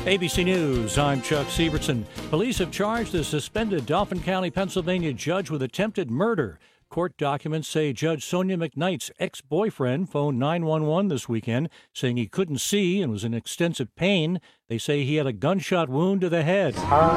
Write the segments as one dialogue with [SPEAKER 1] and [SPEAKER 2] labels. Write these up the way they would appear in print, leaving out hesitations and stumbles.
[SPEAKER 1] ABC News, I'm Chuck Sievertson. Police have charged a suspended Dauphin County, Pennsylvania judge with attempted murder. Court documents say Judge Sonia McKnight's ex-boyfriend phoned 911 this weekend, saying he couldn't see and was in extensive pain. They say he had a gunshot wound to the head.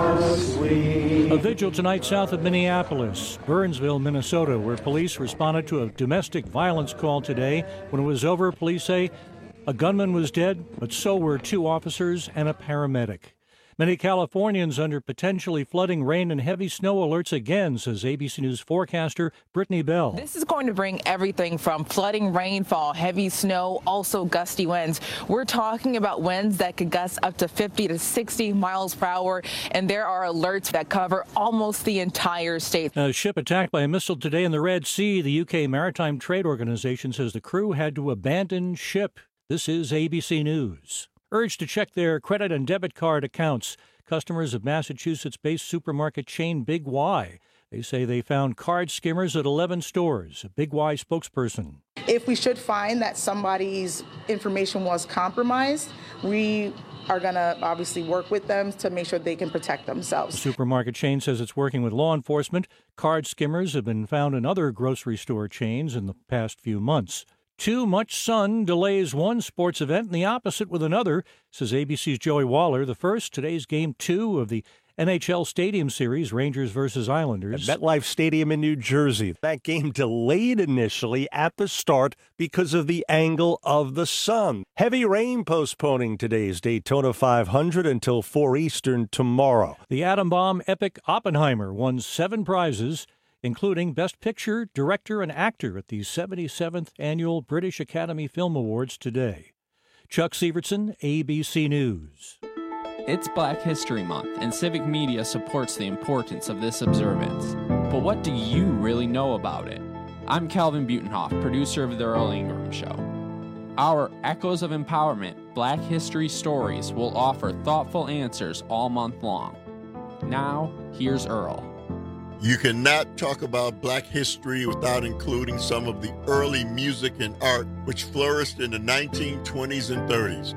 [SPEAKER 1] A vigil tonight south of Minneapolis, Burnsville, Minnesota, where police responded to a domestic violence call today. When it was over, police say a gunman was dead, but so were 2 officers and a paramedic. Many Californians under potentially flooding rain and heavy snow alerts again, says ABC News forecaster Brittany Bell.
[SPEAKER 2] This is going to bring everything from flooding, rainfall, heavy snow, also gusty winds. We're talking about winds that could gust up to 50 to 60 miles per hour, and there are alerts that cover almost the entire state.
[SPEAKER 1] A ship attacked by a missile today in the Red Sea. The UK Maritime Trade Organization says the crew had to abandon ship. This is ABC News. Urged to check their credit and debit card accounts. Customers of Massachusetts-based supermarket chain Big Y. They say they found card skimmers at 11 stores. A Big Y spokesperson.
[SPEAKER 3] If we should find that somebody's information was compromised, we are going to obviously work with them to make sure they can protect themselves.
[SPEAKER 1] The supermarket chain says it's working with law enforcement. Card skimmers have been found in other grocery store chains in the past few months. Too much sun delays one sports event and the opposite with another, says ABC's Joey Waller. The first, today's Game 2 of the NHL Stadium Series, Rangers versus Islanders.
[SPEAKER 4] At MetLife Stadium in New Jersey. That game delayed initially at the start because of the angle of the sun. Heavy rain postponing today's Daytona 500 until 4 Eastern tomorrow.
[SPEAKER 1] The atom bomb epic Oppenheimer won 7 prizes, including Best Picture, Director, and Actor at the 77th Annual British Academy Film Awards today. Chuck Sievertson, ABC News.
[SPEAKER 5] It's Black History Month, and Civic Media supports the importance of this observance. But what do you really know about it? I'm Calvin Butenhoff, producer of The Earl Ingram Show. Our Echoes of Empowerment Black History Stories will offer thoughtful answers all month long. Now, here's Earl.
[SPEAKER 6] You cannot talk about Black history without including some of the early music and art which flourished in the 1920s and 30s,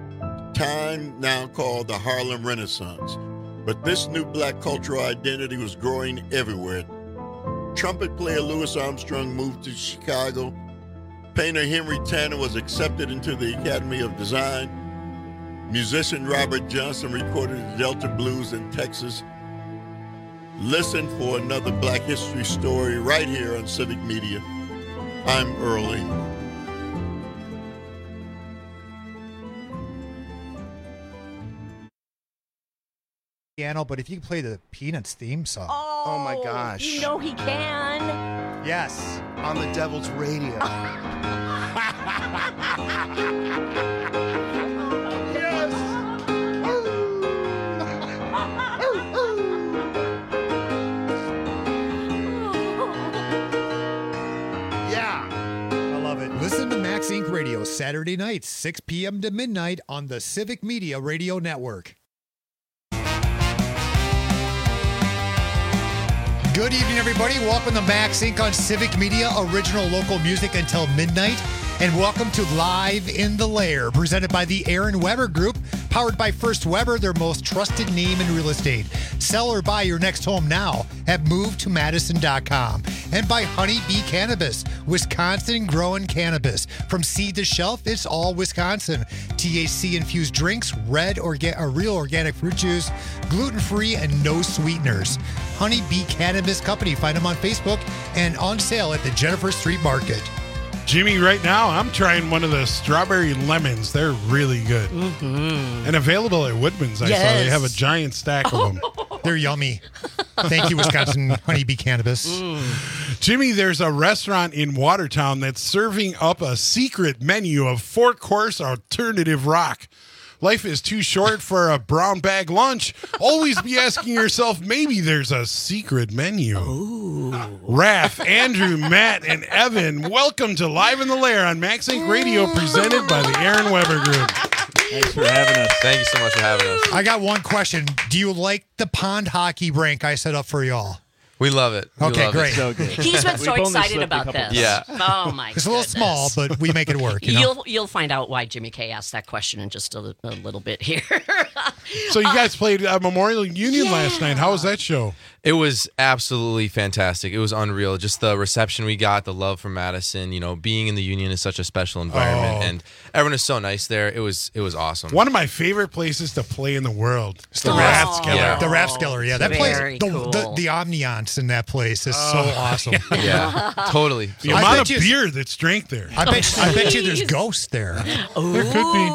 [SPEAKER 6] time now called the Harlem Renaissance. But this new Black cultural identity was growing everywhere. Trumpet player Louis Armstrong moved to Chicago. Painter Henry Tanner was accepted into the Academy of Design. Musician Robert Johnson recorded the Delta Blues in Texas. Listen for another Black history story right here on Civic Media. I'm Earl Ingram.
[SPEAKER 7] Piano, but if you can play the Peanuts theme song.
[SPEAKER 8] Oh my gosh.
[SPEAKER 9] You know he can.
[SPEAKER 7] Yes.
[SPEAKER 8] On the Devil's Radio.
[SPEAKER 7] Listen to Max Inc. Radio Saturday nights, 6 p.m. to midnight on the Civic Media Radio Network. Good evening, everybody. Welcome to Max Inc. on Civic Media, original local music until midnight. And welcome to Live in the Lair, presented by the Aaron Weber Group, powered by First Weber, their most trusted name in real estate. Sell or buy your next home now at MoveToMadison.com. And by Honey Bee Cannabis, Wisconsin-grown cannabis. From seed to shelf, it's all Wisconsin. THC-infused drinks, real organic fruit juice, gluten-free, and no sweeteners. Honey Bee Cannabis Company. Find them on Facebook and on sale at the Jennifer Street Market.
[SPEAKER 10] Jimmy, right now, I'm trying one of the strawberry lemons. They're really good. Mm-hmm. And available at Woodman's. I saw they have a giant stack of them.
[SPEAKER 7] They're yummy. Thank you, Wisconsin Honeybee Cannabis.
[SPEAKER 10] Jimmy, there's a restaurant in Watertown that's serving up a secret menu of 4-course alternative rock. Life is too short for a brown bag lunch. Always be asking yourself, maybe there's a secret menu. Ooh. Raph, Andrew, Matt, and Evan, welcome to Live in the Lair on Max Inc. Radio, presented by the Aaron Weber Group.
[SPEAKER 11] Thanks for having us. Thank you so much for having us.
[SPEAKER 7] I got one question. Do you like the pond hockey rink I set up for y'all?
[SPEAKER 11] We love it. We
[SPEAKER 7] Okay,
[SPEAKER 11] love
[SPEAKER 7] great.
[SPEAKER 11] It.
[SPEAKER 12] So good.
[SPEAKER 13] He's been so
[SPEAKER 12] We've only
[SPEAKER 13] excited
[SPEAKER 12] slipped a
[SPEAKER 13] about
[SPEAKER 12] couple
[SPEAKER 13] this.
[SPEAKER 11] Yeah.
[SPEAKER 13] Oh my!
[SPEAKER 7] It's a little small, but we make it work. You know?
[SPEAKER 13] You'll find out why Jimmy K asked that question in just a little bit here.
[SPEAKER 10] So you guys played Memorial Union last night. How was that show?
[SPEAKER 11] It was absolutely fantastic. It was unreal. Just the reception we got, the love from Madison. You know, being in the Union is such a special environment, and everyone is so nice there. It was awesome.
[SPEAKER 10] One of my favorite places to play in the world.
[SPEAKER 7] It's the
[SPEAKER 10] Rathskeller.
[SPEAKER 11] Yeah.
[SPEAKER 7] The Rathskeller, yeah. That place,
[SPEAKER 13] Very
[SPEAKER 7] the
[SPEAKER 13] cool.
[SPEAKER 7] ambiance in that place is so awesome.
[SPEAKER 11] Yeah, totally.
[SPEAKER 10] The
[SPEAKER 7] I
[SPEAKER 10] amount
[SPEAKER 7] bet
[SPEAKER 10] of
[SPEAKER 7] you-
[SPEAKER 10] beer that's drank there.
[SPEAKER 7] I bet you there's ghosts there.
[SPEAKER 10] There could be.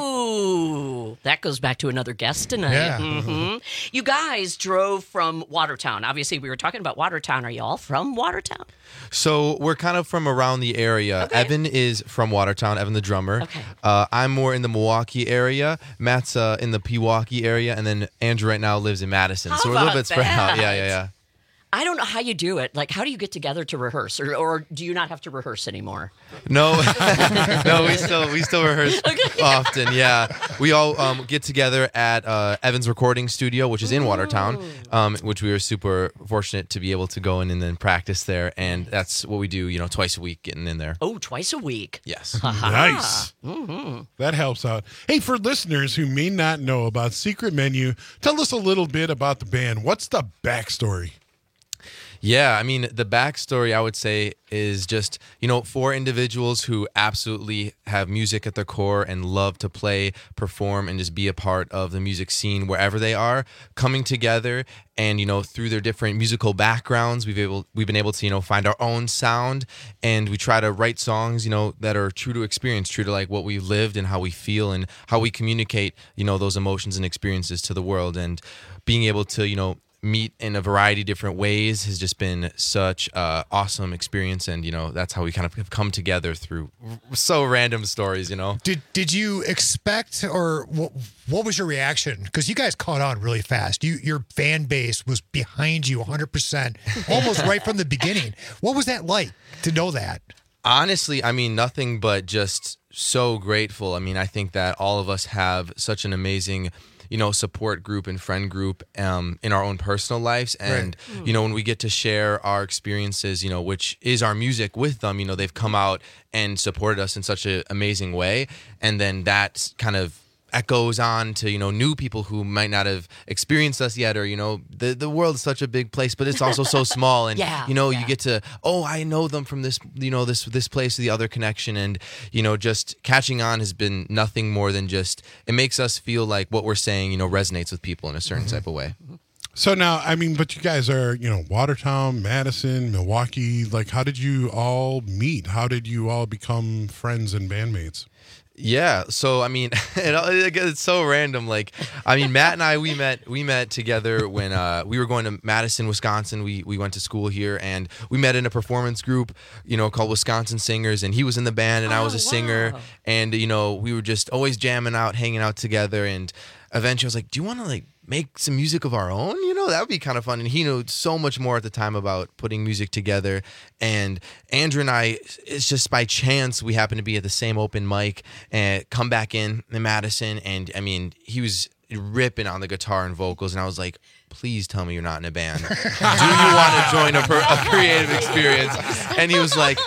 [SPEAKER 13] Ooh, that goes back to another guest tonight.
[SPEAKER 7] Yeah.
[SPEAKER 13] Mhm. You guys drove from Watertown. Obviously, we were talking about Watertown. Are you all from Watertown?
[SPEAKER 11] So we're kind of from around the area.
[SPEAKER 13] Okay.
[SPEAKER 11] Evan is from Watertown, Evan the drummer.
[SPEAKER 13] Okay.
[SPEAKER 11] I'm more in the Milwaukee area. Matt's in the Pewaukee area. And then Andrew right now lives in Madison.
[SPEAKER 13] How
[SPEAKER 11] So we're a little
[SPEAKER 13] about
[SPEAKER 11] bit spread out.
[SPEAKER 13] that?
[SPEAKER 11] Yeah.
[SPEAKER 13] I don't know how you do it. Like, how do you get together to rehearse, or do you not have to rehearse anymore?
[SPEAKER 11] No, no, we still rehearse often. Yeah, we all get together at Evan's recording studio, which is in Watertown, which we were super fortunate to be able to go in and then practice there. And that's what we do, you know, twice a week, getting in there.
[SPEAKER 13] Oh, twice a week.
[SPEAKER 11] Yes.
[SPEAKER 10] Nice. That helps out. Hey, for listeners who may not know about Secret Menu, tell us a little bit about the band. What's the backstory?
[SPEAKER 11] Yeah, I mean, the backstory, I would say, is just, you know, 4 individuals who absolutely have music at their core and love to play, perform, and just be a part of the music scene wherever they are, coming together and, you know, through their different musical backgrounds, we've been able to, you know, find our own sound, and we try to write songs, you know, that are true to experience, true to like what we've lived and how we feel and how we communicate, you know, those emotions and experiences to the world. And being able to, you know, meet in a variety of different ways has just been such an awesome experience, and you know that's how we kind of have come together through so random stories. You know,
[SPEAKER 7] Did you expect, or what was your reaction? Because you guys caught on really fast. Your fan base was behind you 100%, almost right from the beginning. What was that like to know that?
[SPEAKER 11] honestly, I mean, nothing but just so grateful. I mean, I think that all of us have such an amazing, you know, support group and friend group in our own personal lives. And, you know, when we get to share our experiences, you know, which is our music with them, you know, they've come out and supported us in such an amazing way. And then that kind of echoes on to, you know, new people who might not have experienced us yet, or, you know, the world is such a big place, but it's also so small. And, you know, you get to, oh, I know them from this, you know, this place, the other connection. And, you know, just catching on has been nothing more than just, it makes us feel like what we're saying, you know, resonates with people in a certain type of way.
[SPEAKER 10] So now, I mean, but you guys are, you know, Watertown, Madison, Milwaukee. Like, how did you all meet? How did you all become friends and bandmates?
[SPEAKER 11] Yeah, so I mean, it's so random. Like, I mean, Matt and I, we met together when we were going to Madison, Wisconsin. We went to school here, and we met in a performance group, you know, called Wisconsin Singers. And he was in the band, and I was a singer. And you know, we were just always jamming out, hanging out together. And eventually, I was like, "Do you want to like make some music of our own? You know, that would be kind of fun." And he knew so much more at the time about putting music together. And Andrew and I, it's just by chance we happened to be at the same open mic and come back in Madison. And I mean, he was ripping on the guitar and vocals, and I was like, "Please tell me you're not in a band. Do you want to join a creative experience?" And he was like,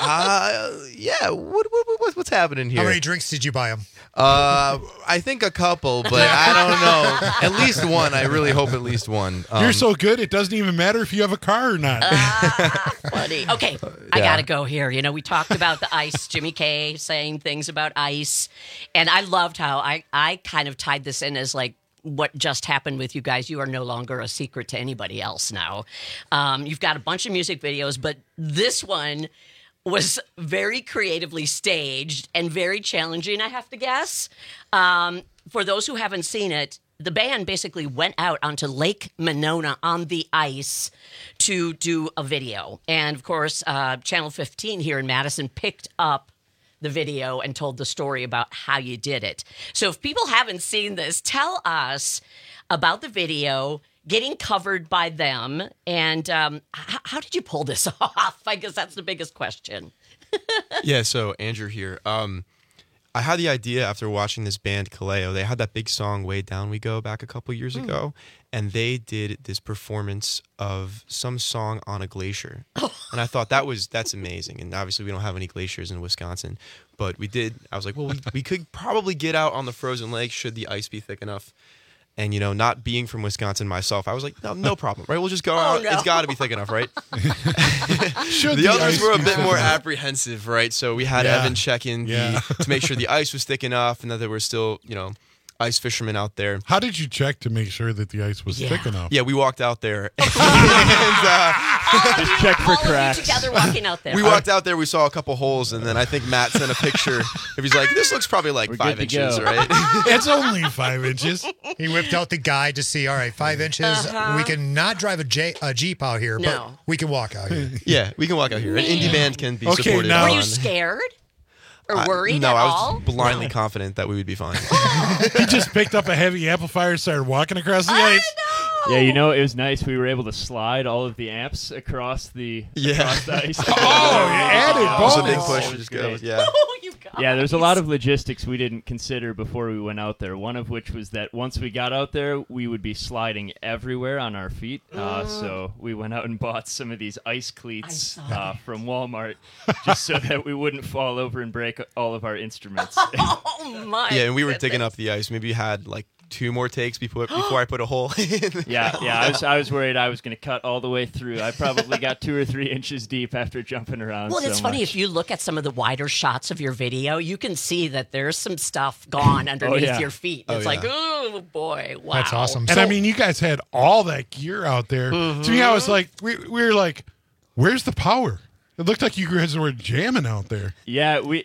[SPEAKER 11] "Yeah. What's happening here?"
[SPEAKER 7] How many drinks did you buy him?
[SPEAKER 11] I think a couple, but I don't know. At least one. I really hope at least one.
[SPEAKER 10] You're so good, it doesn't even matter if you have a car or not.
[SPEAKER 13] Funny. Okay, I gotta go here. You know, we talked about the ice, Jimmy K saying things about ice, and I loved how I kind of tied this in as like what just happened with you guys. You are no longer a secret to anybody else now. You've got a bunch of music videos, but this one was very creatively staged and very challenging, I have to guess. For those who haven't seen it, the band basically went out onto Lake Monona on the ice to do a video. And of course, Channel 15 here in Madison picked up the video and told the story about how you did it. So if people haven't seen this, tell us about the video, getting covered by them, and how did you pull this off? I guess that's the biggest question.
[SPEAKER 14] Yeah, so Andrew here. I had the idea after watching this band, Kaleo. They had that big song, Way Down We Go, back a couple years ago. and they did this performance of some song on a glacier. And I thought that's amazing. And obviously we don't have any glaciers in Wisconsin, but we did. I was like, well, we could probably get out on the frozen lake should the ice be thick enough. And, not being from Wisconsin myself, I was like, no problem, right? We'll just go out.
[SPEAKER 13] No.
[SPEAKER 14] It's got to be thick enough, right? The others were a bit more apprehensive, right? So we had Evan check in to make sure the ice was thick enough and that there were still, ice fishermen out there.
[SPEAKER 10] How did you check to make sure that the ice was thick enough?
[SPEAKER 14] Yeah, we walked out there.
[SPEAKER 13] Just
[SPEAKER 12] check for cracks.
[SPEAKER 13] Together walking out there.
[SPEAKER 14] We walked out there, we saw a couple holes, and then I think Matt sent a picture. If he's like, this looks probably like 5 inches, right?
[SPEAKER 10] It's only 5 inches.
[SPEAKER 7] He whipped out the guide to see, all right, 5 inches. We can not drive a Jeep out here, but we can walk out here.
[SPEAKER 14] Yeah, we can walk out here. An indie band can be supported.
[SPEAKER 13] Were you scared? Or worried
[SPEAKER 14] no,
[SPEAKER 13] at
[SPEAKER 14] I was
[SPEAKER 13] all?
[SPEAKER 14] blindly confident that we would be fine.
[SPEAKER 10] He just picked up a heavy amplifier and started walking across the ice.
[SPEAKER 12] Yeah, it was nice. We were able to slide all of the amps across the ice.
[SPEAKER 10] Added bonus.
[SPEAKER 14] That was a big push. Just go. Yeah.
[SPEAKER 12] Yeah, there's a lot of logistics we didn't consider before we went out there. One of which was that once we got out there, we would be sliding everywhere on our feet. So we went out and bought some of these ice cleats from Walmart just so that we wouldn't fall over and break all of our instruments.
[SPEAKER 13] Oh, my
[SPEAKER 14] Yeah, and we were digging up the ice. Maybe you had like 2 more takes before I put a hole in.
[SPEAKER 12] Yeah. I was worried I was going to cut all the way through. I probably got 2 or 3 inches deep after jumping around.
[SPEAKER 13] Well, it's funny. If you look at some of the wider shots of your video, you can see that there's some stuff gone underneath your feet. It's like, oh boy, wow.
[SPEAKER 7] That's awesome.
[SPEAKER 10] And I mean, you guys had all that gear out there. To me, I was like, we were like, where's the power? It looked like you guys were jamming out there.
[SPEAKER 12] Yeah, we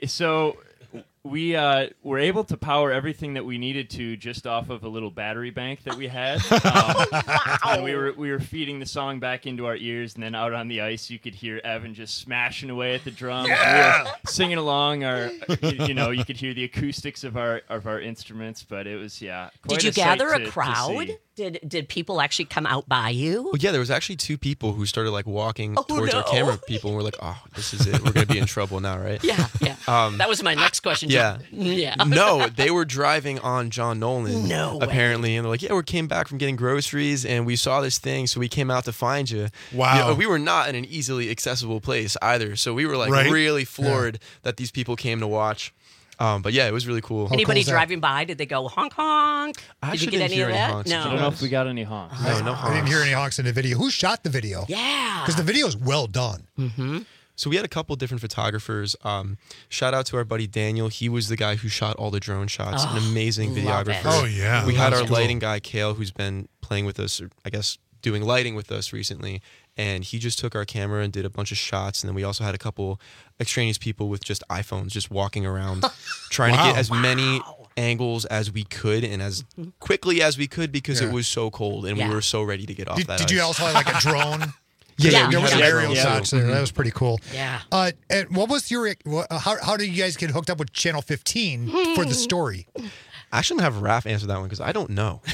[SPEAKER 12] were able to power everything that we needed to just off of a little battery bank that we had. And we were feeding the song back into our ears, and then out on the ice you could hear Evan just smashing away at the drums. Yeah! We were singing along. You could hear the acoustics of our instruments, but it was quite
[SPEAKER 13] Did you
[SPEAKER 12] a sight
[SPEAKER 13] gather a
[SPEAKER 12] to
[SPEAKER 13] crowd?
[SPEAKER 12] see.
[SPEAKER 13] Did people actually come out by you?
[SPEAKER 14] Well, yeah, there was actually 2 people who started like walking towards our camera people, and we're like, oh, this is it. We're gonna be in trouble now, right?
[SPEAKER 13] Yeah. That was my next question.
[SPEAKER 14] Yeah.
[SPEAKER 13] Yeah.
[SPEAKER 14] No, they were driving on John Nolan.
[SPEAKER 13] No way.
[SPEAKER 14] Apparently, and they're like, yeah, we came back from getting groceries, and we saw this thing, so we came out to find you.
[SPEAKER 10] Wow.
[SPEAKER 14] We were not in an easily accessible place either, so we were like really floored that these people came to watch. But yeah, it was really cool.
[SPEAKER 13] Anybody driving by? Did they go honk honk? Did you get any of that?
[SPEAKER 14] Honks.
[SPEAKER 12] I don't know if we got any honks.
[SPEAKER 14] No honks.
[SPEAKER 7] I didn't hear any honks in the video. Who shot the video?
[SPEAKER 13] Yeah.
[SPEAKER 7] Because the video is well done.
[SPEAKER 13] Mm-hmm.
[SPEAKER 14] So we had a couple different photographers. Shout out to our buddy Daniel. He was the guy who shot all the drone shots. An amazing videographer.
[SPEAKER 10] Oh, yeah.
[SPEAKER 14] We had our
[SPEAKER 10] cool.
[SPEAKER 14] lighting guy, Kale, who's been playing with us, or I guess doing lighting with us recently. And he just took our camera and did a bunch of shots. And then we also had a couple extraneous people with just iPhones just walking around trying to get as many angles as we could and as quickly as we could because it was so cold and we were so ready to get off that
[SPEAKER 7] Did you also have like a drone?
[SPEAKER 14] Yeah,
[SPEAKER 7] there was
[SPEAKER 14] had
[SPEAKER 7] aerial
[SPEAKER 14] drones,
[SPEAKER 7] shots there. That was pretty cool.
[SPEAKER 13] Yeah.
[SPEAKER 7] And what was your? How did you guys get hooked up with Channel 15 for the story?
[SPEAKER 14] Actually, I'm gonna have Raph answer that one because I don't know.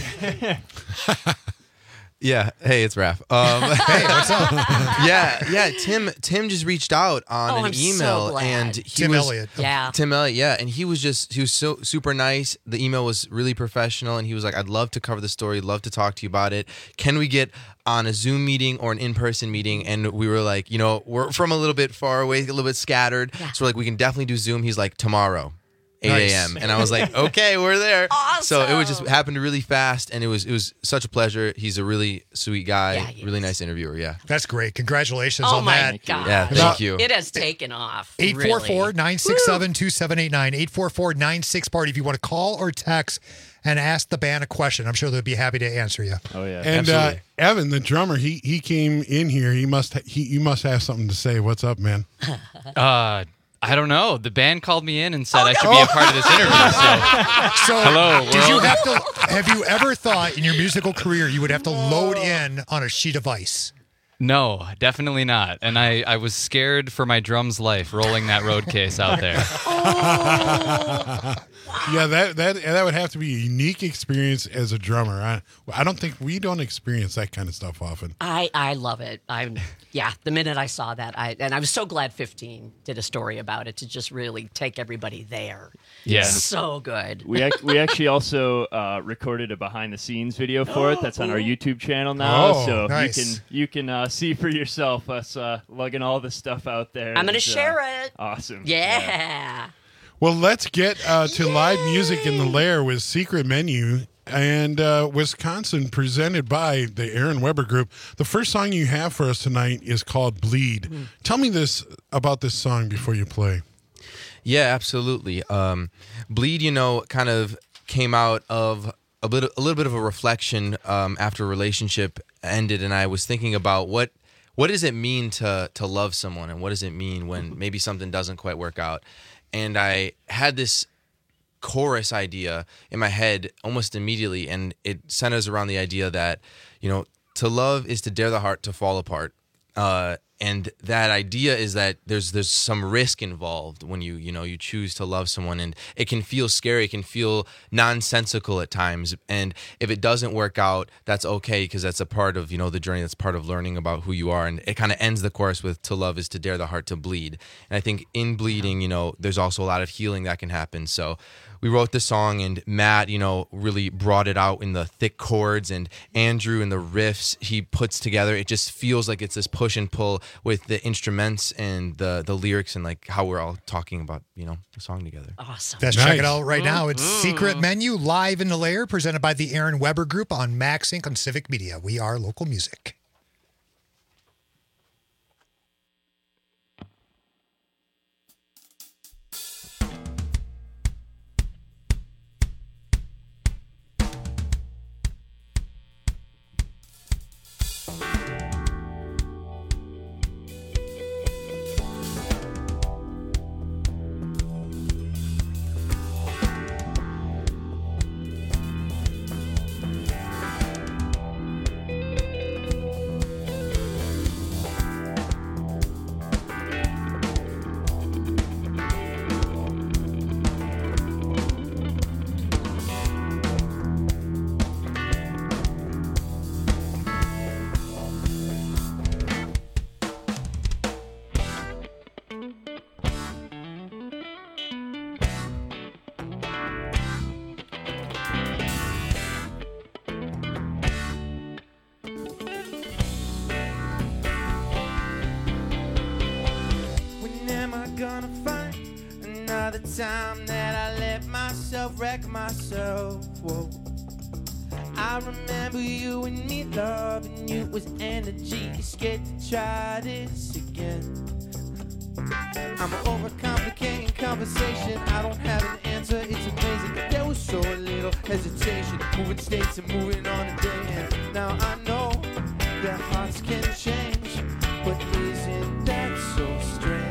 [SPEAKER 14] Yeah. Hey, it's Raph.
[SPEAKER 7] Hey, what's up?
[SPEAKER 14] Yeah. Tim just reached out on an email, and
[SPEAKER 7] Tim Elliott.
[SPEAKER 13] Yeah.
[SPEAKER 14] Tim Elliott. Yeah, and he was so super nice. The email was really professional, and he was like, "I'd love to cover the story. Love to talk to you about it. Can we get on a Zoom meeting or an in-person meeting?" And we were like, we're from a little bit far away, a little bit scattered, so we're like, we can definitely do Zoom. He's like, tomorrow. 8 a.m. And I was like, okay, we're there.
[SPEAKER 13] Awesome.
[SPEAKER 14] So it was just happened really fast, and it was such a pleasure. He's a really sweet guy, really nice interviewer. Yeah,
[SPEAKER 7] that's great. Congratulations
[SPEAKER 13] oh
[SPEAKER 7] on
[SPEAKER 13] my
[SPEAKER 7] that.
[SPEAKER 13] God.
[SPEAKER 14] Yeah, thank you.
[SPEAKER 13] It has taken off.
[SPEAKER 7] 844-967-2789. 844-96-PARTY if you want to call or text and ask the band a question. I'm sure they'll be happy to answer you.
[SPEAKER 12] Oh yeah.
[SPEAKER 10] And Evan, the drummer, he came in here. You must have something to say. What's up, man?
[SPEAKER 15] I don't know. The band called me in and said I should be a part of this interview. So hello.
[SPEAKER 7] Have you ever thought in your musical career you would have to load in on a sheet of ice?
[SPEAKER 15] No, definitely not. And I was scared for my drum's life rolling that road case out there.
[SPEAKER 10] Yeah, that would have to be a unique experience as a drummer. I don't think we don't experience that kind of stuff often.
[SPEAKER 13] I love it. The minute I saw that, and I was so glad 15 did a story about it to just really take everybody there.
[SPEAKER 15] Yeah,
[SPEAKER 13] so good.
[SPEAKER 12] We actually also recorded a behind the scenes video for it. That's on our YouTube channel now.
[SPEAKER 7] Oh,
[SPEAKER 12] so
[SPEAKER 7] nice.
[SPEAKER 12] you can see for yourself us lugging all the stuff out there.
[SPEAKER 13] I'm gonna share it.
[SPEAKER 12] Awesome.
[SPEAKER 13] Yeah.
[SPEAKER 10] Well, let's get to live music in the Lair with Secret Menu and Wisconsin, presented by the Aaron Weber Group. The first song you have for us tonight is called Bleed. Tell me about this song before you play.
[SPEAKER 11] Yeah, absolutely. Bleed, kind of came out of a little bit of a reflection after a relationship ended, and I was thinking about what does it mean to love someone, and what does it mean when maybe something doesn't quite work out. And I had this chorus idea in my head almost immediately, and it centers around the idea that, to love is to dare the heart to fall apart. And that idea is that there's some risk involved when you choose to love someone, and it can feel scary, it can feel nonsensical at times. And if it doesn't work out, that's okay, because that's a part of the journey. That's part of learning about who you are. And it kind of ends the chorus with "To love is to dare the heart to bleed." And I think in bleeding, there's also a lot of healing that can happen. So we wrote the song, and Matt, really brought it out in the thick chords, and Andrew and the riffs he puts together. It just feels like it's this push and pull with the instruments and the lyrics, and like how we're all talking about, the song together.
[SPEAKER 13] Awesome.
[SPEAKER 7] Let's check it out right now. It's Secret Menu live in the Lair, presented by the Aaron Weber Group on Max Inc. on Civic Media. We are local music.
[SPEAKER 16] gonna find another time that I let myself wreck myself. Whoa. I remember you and me loving you was energy. You're scared to try this again. I'm overcomplicating conversation. I don't have an answer, it's amazing. There was so little hesitation, moving states and moving on a day. And now I know that hearts can change, but isn't that so strange?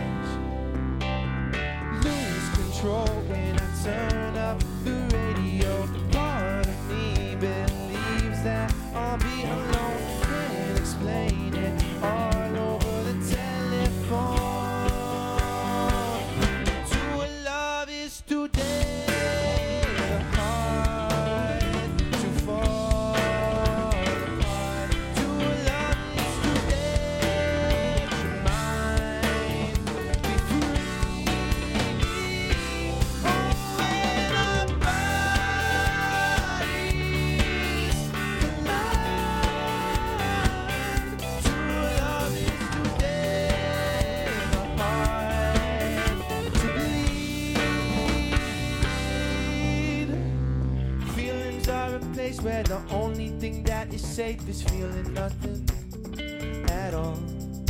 [SPEAKER 16] Lose control when I turn up the radio. Part of me believes that I'll be alone. Can't explain it all over the telephone. Where the only thing that is safe is feeling nothing at all.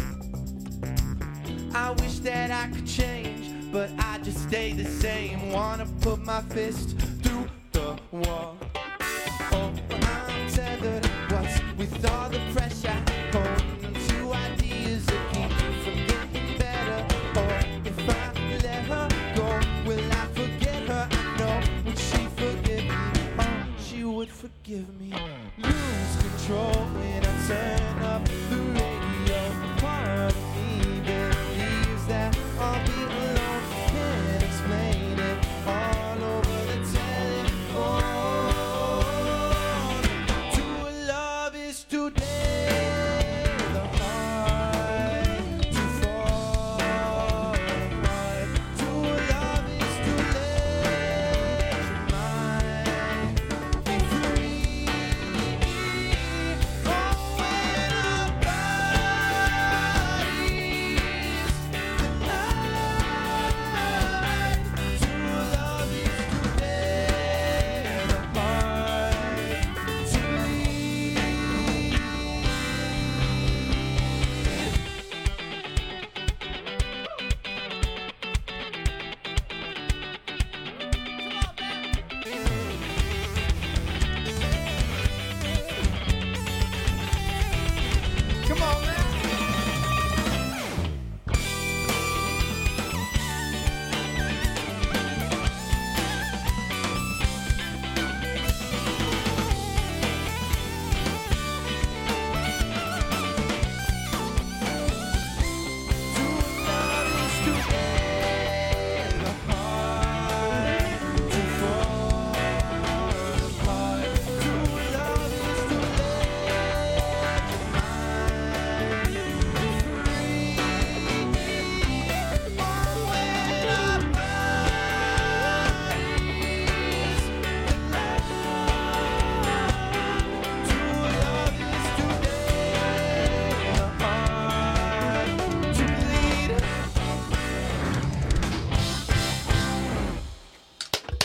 [SPEAKER 16] I wish that I could change, but I just stay the same. Wanna put my fist through the wall. Oh, I'm tethered. What's with all the pressure? Holding to ideas that keep me from getting better. Or if I let her go, will I forget her? I know, would she forgive me? She would forgive me. Lose control when I turn up the radio.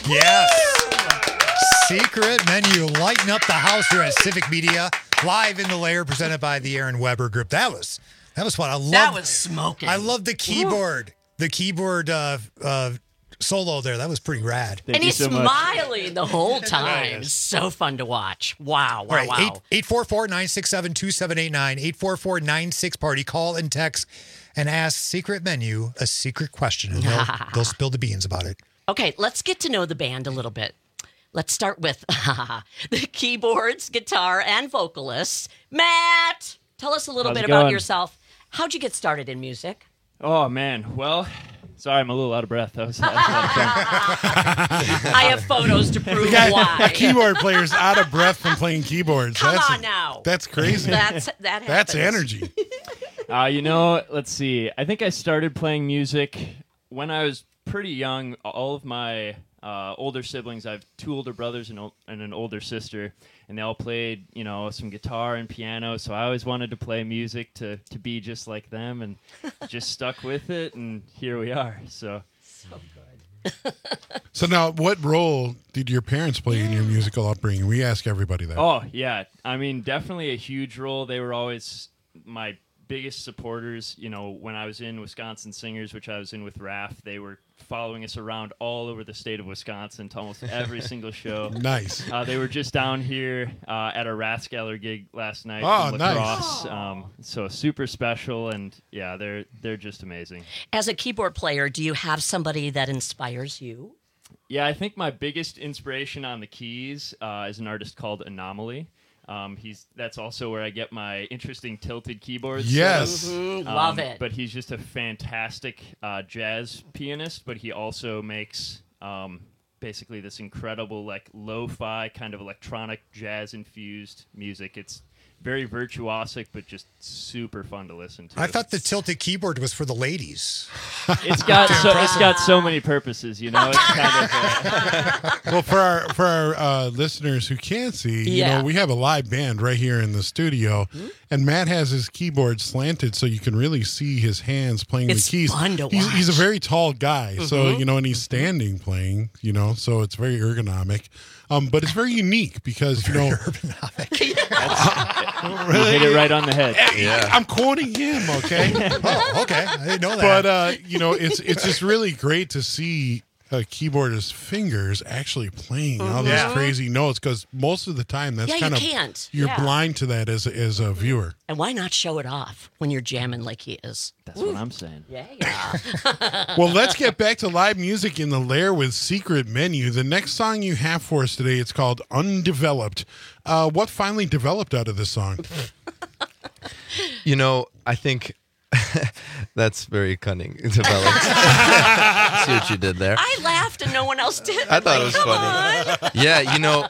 [SPEAKER 7] Yes. Secret Menu, lighting up the house here at Civic Media, live in the lair, presented by the Aaron Weber Group. That was fun.
[SPEAKER 13] That was smoking.
[SPEAKER 7] I love the keyboard. The keyboard solo there. That was pretty rad.
[SPEAKER 13] And he's smiling the whole time. It's so fun to watch. Wow, wow,
[SPEAKER 7] All right,
[SPEAKER 13] wow.
[SPEAKER 7] 844-967-2789, 844-96-PARTY. Call and text and ask Secret Menu a secret question, and they'll spill the beans about it.
[SPEAKER 13] Okay, let's get to know the band a little bit. Let's start with the keyboards, guitar, and vocalists. Matt, tell us a little bit about yourself. How'd you get started in music?
[SPEAKER 12] Oh, man. Well, sorry, I'm a little out of breath. That was a lot of fun.
[SPEAKER 13] I have photos to prove
[SPEAKER 10] A
[SPEAKER 13] why.
[SPEAKER 10] keyboard player's out of breath from playing keyboards.
[SPEAKER 13] Come on now.
[SPEAKER 10] That's crazy.
[SPEAKER 13] That's
[SPEAKER 10] energy.
[SPEAKER 12] Let's see. I think I started playing music when I was pretty young. All of my older siblings, I have 2 older brothers and an older sister, and they all played, some guitar and piano. So I always wanted to play music to be just like them, and just stuck with it, and here we are. So
[SPEAKER 13] good.
[SPEAKER 10] So now, what role did your parents play in your musical upbringing? We ask everybody that.
[SPEAKER 12] Oh, yeah. I mean, definitely a huge role. They were always my biggest supporters. When I was in Wisconsin Singers, which I was in with Raph, they were following us around all over the state of Wisconsin to almost every single show.
[SPEAKER 10] Nice.
[SPEAKER 12] They were just down here at a Rathskeller gig last night.
[SPEAKER 10] Oh,
[SPEAKER 12] from
[SPEAKER 10] nice.
[SPEAKER 12] Lacrosse. So super special, and yeah, they're just amazing.
[SPEAKER 13] As a keyboard player, do you have somebody that inspires you?
[SPEAKER 12] Yeah, I think my biggest inspiration on the keys is an artist called Anomaly. That's also where I get my interesting tilted keyboards.
[SPEAKER 10] Yes.
[SPEAKER 13] Love it.
[SPEAKER 12] But he's just a fantastic jazz pianist, but he also makes basically this incredible lo-fi kind of electronic jazz infused music. It's very virtuosic, but just super fun to listen to.
[SPEAKER 7] I thought the tilted keyboard was for the ladies.
[SPEAKER 12] It's got so many purposes, It's kind of
[SPEAKER 10] Well, for our listeners who can't see, we have a live band right here in the studio, and Matt has his keyboard slanted so you can really see his hands playing the keys.
[SPEAKER 13] It's fun to watch.
[SPEAKER 10] He's a very tall guy, so and he's standing playing, so it's very ergonomic. But it's very unique because
[SPEAKER 7] ergonomic.
[SPEAKER 12] you hit it right on the head.
[SPEAKER 10] Yeah. I'm quoting him, okay?
[SPEAKER 7] Oh, okay. I didn't know that.
[SPEAKER 10] But it's just really great to see a keyboardist's fingers actually playing all these crazy notes, because most of the time that's kind of you're blind to that as a viewer.
[SPEAKER 13] And why not show it off when you're jamming like he is?
[SPEAKER 12] That's what I'm saying.
[SPEAKER 13] Yeah.
[SPEAKER 10] Well, let's get back to live music in the lair with Secret Menu. The next song you have for us today, it's called Undeveloped. What finally developed out of this song?
[SPEAKER 11] I think that's very cunning. Developed. See what you did there.
[SPEAKER 13] I laughed and no one else did.
[SPEAKER 11] I thought it was funny. Yeah,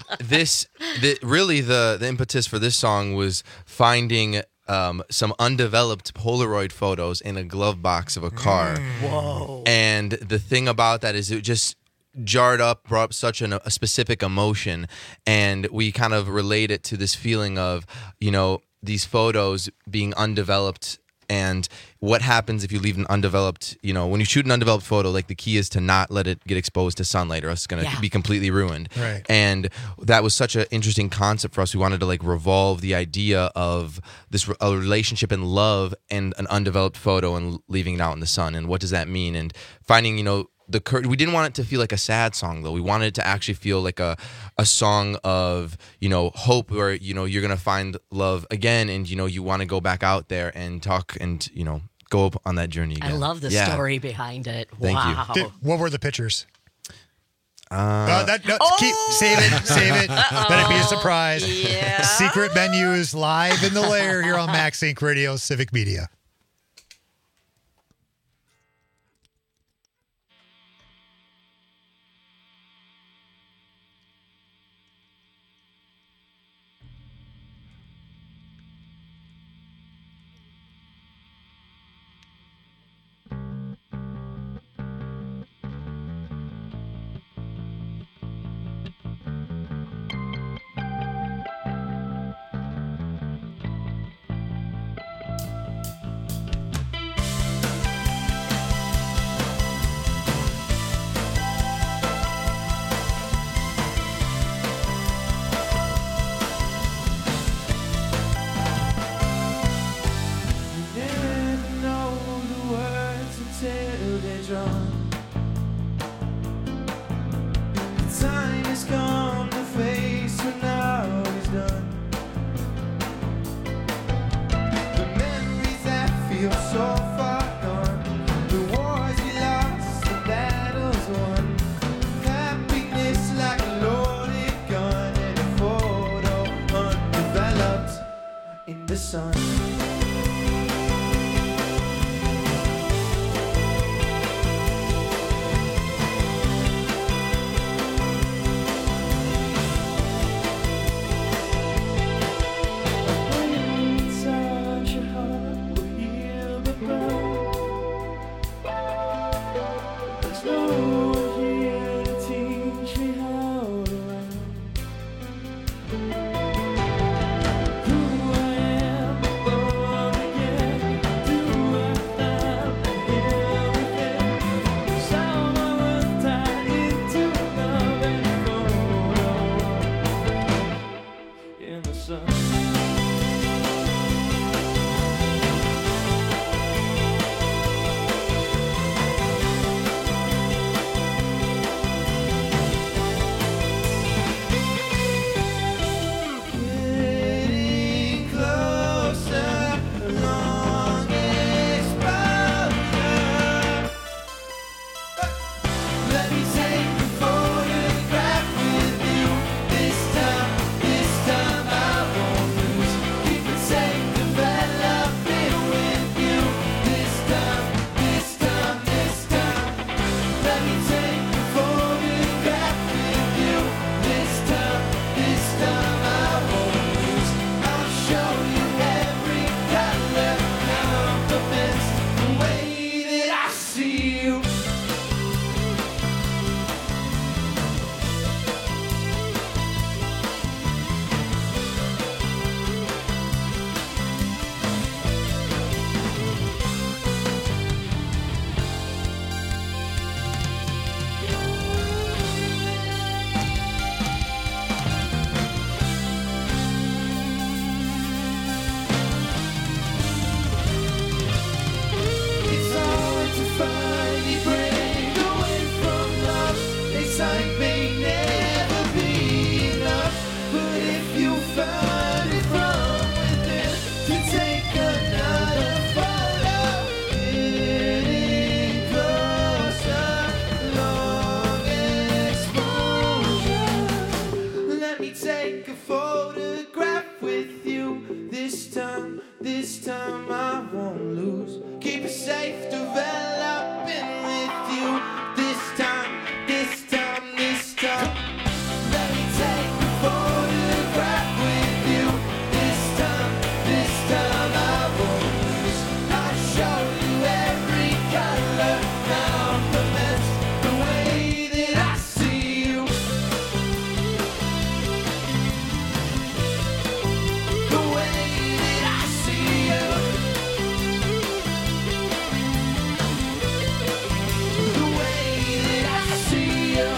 [SPEAKER 11] the impetus for this song was finding some undeveloped Polaroid photos in a glove box of a car.
[SPEAKER 13] Whoa.
[SPEAKER 11] And the thing about that is it just brought up such a specific emotion, and we kind of relate it to this feeling of, these photos being undeveloped. And what happens if you leave an undeveloped, when you shoot an undeveloped photo, the key is to not let it get exposed to sunlight, or else it's going to be completely ruined.
[SPEAKER 7] Right.
[SPEAKER 11] And that was such an interesting concept for us. We wanted to revolve the idea of a relationship and love and an undeveloped photo and leaving it out in the sun. And what does that mean? And finding, we didn't want it to feel like a sad song, though. We wanted it to actually feel like a song of, hope, where, you're going to find love again, and, you want to go back out there and talk and, go up on that journey again.
[SPEAKER 13] I love the story behind it.
[SPEAKER 11] Thank you.
[SPEAKER 7] What were the pictures?
[SPEAKER 11] Uh,
[SPEAKER 7] Save it. Let it be a surprise.
[SPEAKER 13] Yeah.
[SPEAKER 7] Secret Menu is live in the lair here on Max Inc. Radio, Civic Media.
[SPEAKER 16] This time I won't lose. Keep it safe, developing with you. This time, this time, this time. Let me take a photograph with you. This time I won't lose. I'll show you every color. Compliments the way that I see you. The way that I see you. The way that I see you.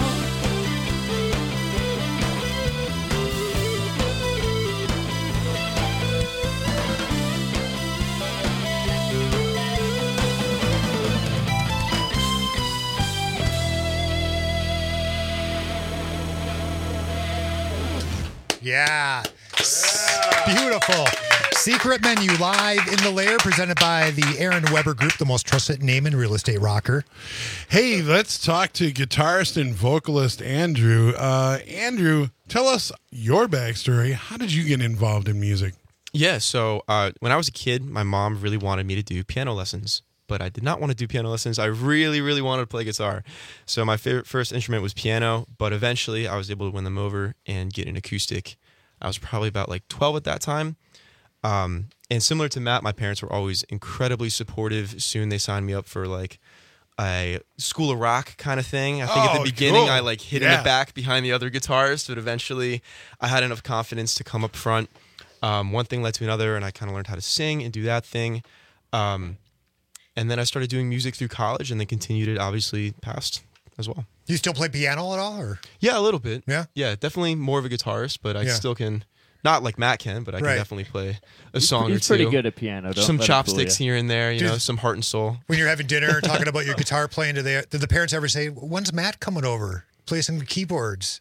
[SPEAKER 7] Yeah. Beautiful. Secret Menu live in the Lair, presented by the Aaron Weber Group, the most trusted name in real estate rocker.
[SPEAKER 10] Hey, let's talk to guitarist and vocalist Andrew. Andrew, tell us your backstory. How did you get involved in music?
[SPEAKER 14] Yeah, so when I was a kid, my mom really wanted me to do piano lessons, but I did not want to do piano lessons. I really, really wanted to play guitar. So my favorite first instrument was piano, but eventually I was able to win them over and get an acoustic. I was probably about like 12 at that time. And similar to Matt, my parents were always incredibly supportive. Soon they signed me up for like a School of Rock kind of thing. I think at the beginning
[SPEAKER 10] cool.
[SPEAKER 14] I like hid in the back behind the other guitarists, but eventually I had enough confidence to come up front. One thing led to another, and I kind of learned how to sing and do that thing. And then I started doing music through college, and then continued it obviously past as well.
[SPEAKER 7] Do you still play piano at all? Or?
[SPEAKER 14] Yeah, a little bit.
[SPEAKER 7] Yeah?
[SPEAKER 14] Yeah, definitely more of a guitarist, but I
[SPEAKER 7] Yeah.
[SPEAKER 14] still can, not like Matt can, but I can
[SPEAKER 7] Right.
[SPEAKER 14] definitely play a song or two.
[SPEAKER 12] He's pretty good at piano. Don't
[SPEAKER 14] Some
[SPEAKER 12] let him fool
[SPEAKER 14] chopsticks
[SPEAKER 12] you.
[SPEAKER 14] here and there, you know,
[SPEAKER 7] Dude.
[SPEAKER 14] some heart and soul.
[SPEAKER 7] When you're having dinner talking about your guitar playing, did the parents ever say, when's Matt coming over? Play some keyboards.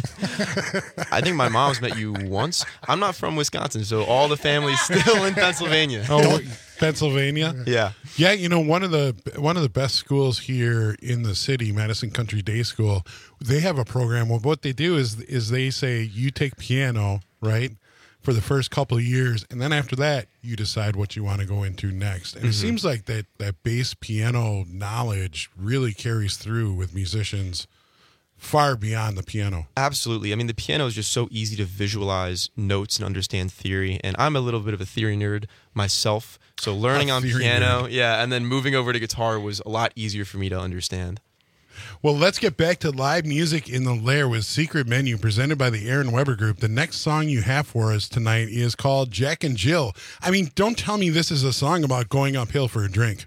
[SPEAKER 14] I think my mom's met you once. I'm not from Wisconsin, so all the family's still in Pennsylvania.
[SPEAKER 10] Oh, Pennsylvania?
[SPEAKER 14] Yeah.
[SPEAKER 10] Yeah, you know, one of the best schools here in the city, Madison Country Day School, they have a program. Well, what they do is they say you take piano, right, for the first couple of years, and then after that, you decide what you want to go into next. And it seems like that bass piano knowledge really carries through with musicians far beyond the piano.
[SPEAKER 14] Absolutely. I mean, the piano is just so easy to visualize notes and understand theory. And I'm a little bit of a theory nerd myself. So learning on piano, and then moving over to guitar was a lot easier for me to understand.
[SPEAKER 10] Well, let's get back to live music in the Lair with Secret Menu, presented by the Aaron Weber Group. The next song you have for us tonight is called Jack and Jill. I mean, don't tell me this is a song about going uphill for a drink.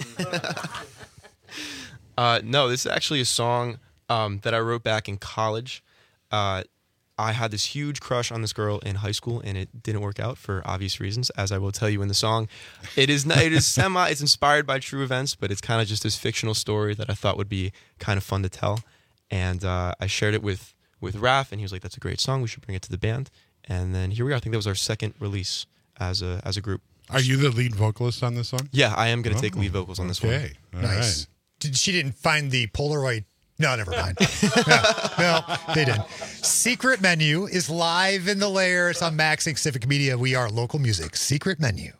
[SPEAKER 14] No, this is actually a song that I wrote back in college. I had this huge crush on this girl in high school, and it didn't work out for obvious reasons, as I will tell you in the song. It's inspired by true events, but it's kind of just this fictional story that I thought would be kind of fun to tell. And I shared it with Raph, and he was like, "That's a great song. We should bring it to the band." And then here we are. I think that was our second release as a group.
[SPEAKER 10] Are you the lead vocalist on this song?
[SPEAKER 14] Yeah, I am going to take lead vocals on this one.
[SPEAKER 10] Okay, all
[SPEAKER 7] Nice.
[SPEAKER 10] right.
[SPEAKER 7] She didn't find the Polaroid No, never mind. No, they didn't. Secret Menu is live in the lair. It's on Max Inc. Civic Media. We are local music. Secret Menu.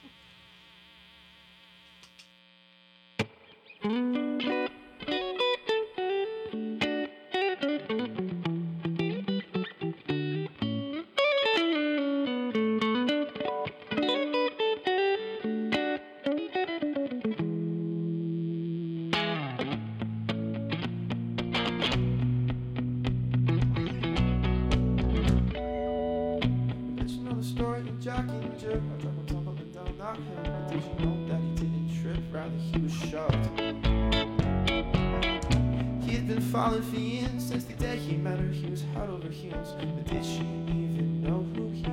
[SPEAKER 16] Falling for years since the day he met her. He was head over heels, but did she even know who he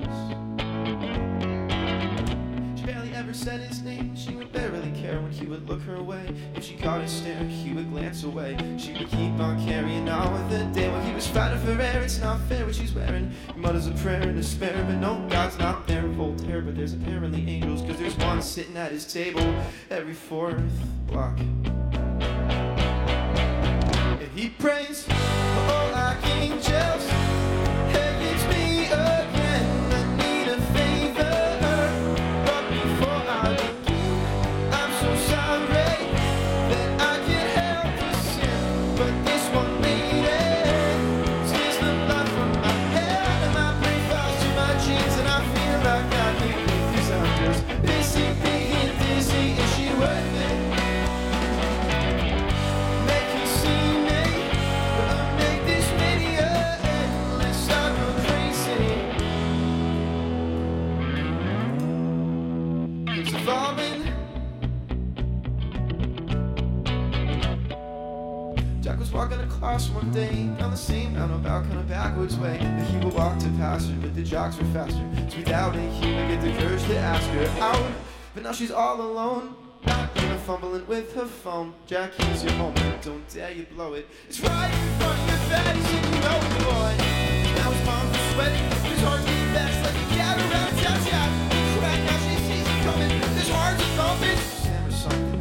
[SPEAKER 16] was? She barely ever said his name. She would barely care when he would look her way. If she caught his stare, he would glance away. She would keep on carrying on with the day while he was fighting for air. It's not fair what she's wearing. He mutters a prayer in despair, but no, God's not there. Voltaire, but there's apparently angels, cause there's one sitting at his table every fourth block. He prays for all like angels. Hey, it's me again. I need a favor, but before I begin, I'm so sorry that I can't help but sin. But this one lady squeezes the blood from my head, and my brain falls to my jeans, and I feel like I can't make these numbers. Busy being dizzy, is she worth it? Make you see me. Jack was walking across one day down the same roundabout, kind of backwards way that he would walk to pass her, but the jocks were faster. So without it, he would get the courage to ask her out. But now she's all alone, not even fumbling with her phone. Jack, here's your moment, don't dare you blow it. It's right in front of your face, and you know it, boy. Now his palms are sweating, his heart beating fast like a cat around town. Crack, now she sees him coming, his heart's thumping. Stammer something.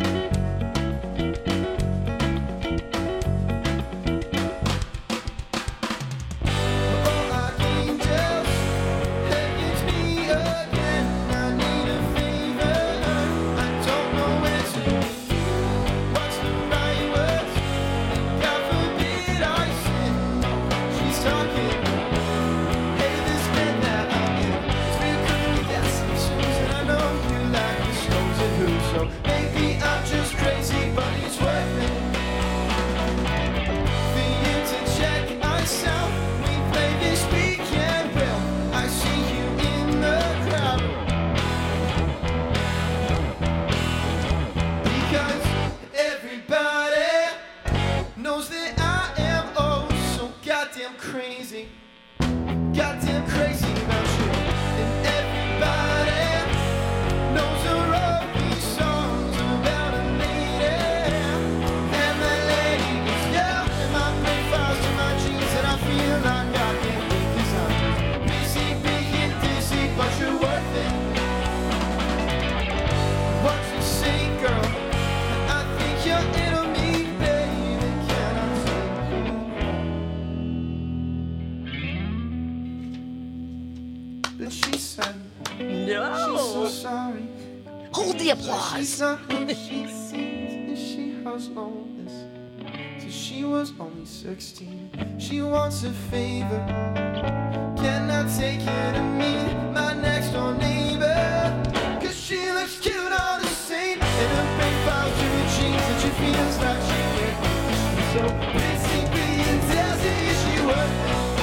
[SPEAKER 13] Hold the applause.
[SPEAKER 16] She's not who she seems, and she has known this since she was only 16. She wants a favor. Can I take her to meet my next door neighbor? Cause she looks cute all the same, and her big files to her jeans, and she feels like she can't. She's so busy being dazzling, is she worth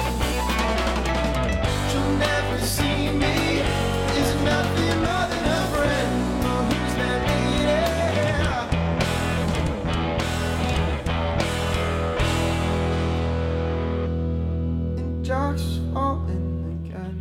[SPEAKER 16] it? She'll never see me. Is nothing more than a friend. Jocks falling again.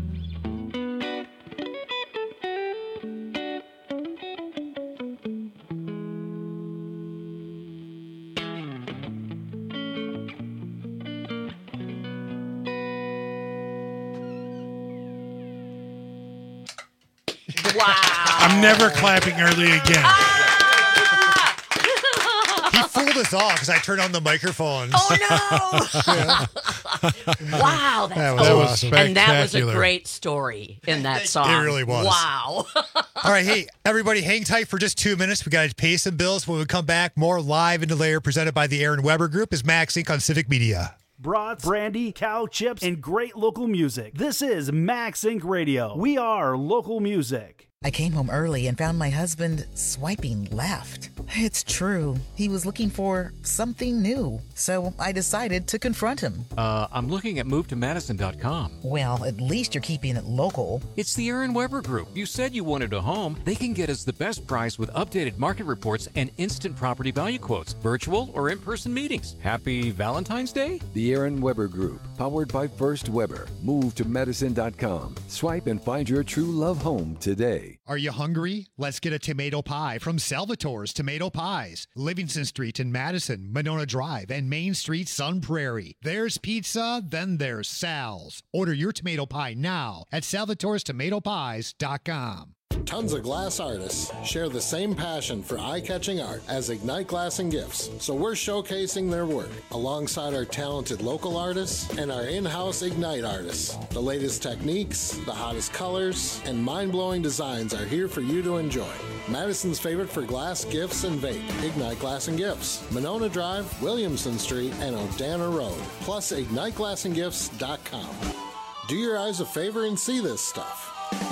[SPEAKER 13] Wow.
[SPEAKER 10] I'm never clapping early again.
[SPEAKER 7] He fooled us all because I turned on the microphones.
[SPEAKER 13] Oh no! Wow,
[SPEAKER 7] that was awesome.
[SPEAKER 13] And that was a great story in that song.
[SPEAKER 7] It really was.
[SPEAKER 13] Wow.
[SPEAKER 7] All right, hey, everybody, hang tight for just 2 minutes. We got to pay some bills. When we come back, more Live in the Lair presented by the Aaron Weber Group is Max Inc. on Civic Media.
[SPEAKER 17] Brats, brandy, cow chips, and great local music. This is Max Inc. Radio. We are local music.
[SPEAKER 18] I came home early and found my husband swiping left. It's true. He was looking for something new. So I decided to confront him.
[SPEAKER 19] I'm looking at movetomadison.com.
[SPEAKER 18] Well, at least you're keeping it local.
[SPEAKER 19] It's the Aaron Weber Group. You said you wanted a home. They can get us the best price with updated market reports and instant property value quotes, virtual or in-person meetings. Happy Valentine's Day?
[SPEAKER 20] The Aaron Weber Group, powered by First Weber. MoveToMadison.com. Swipe and find your true love home today.
[SPEAKER 7] Are you hungry? Let's get a tomato pie from Salvatore's Tomato Pies. Livingston Street in Madison, Monona Drive, and Main Street, Sun Prairie. There's pizza, then there's Sal's. Order your tomato pie now at salvatorestomatopies.com.
[SPEAKER 21] Tons of glass artists share the same passion for eye-catching art as Ignite Glass and Gifts, so we're showcasing their work alongside our talented local artists and our in-house Ignite artists. The latest techniques, the hottest colors, and mind-blowing designs are here for you to enjoy. Madison's favorite for glass, gifts, and vape, Ignite Glass and Gifts, Monona Drive, Williamson Street, and Odana Road, plus IgniteGlassandGifts.com. Do your eyes a favor and see this stuff.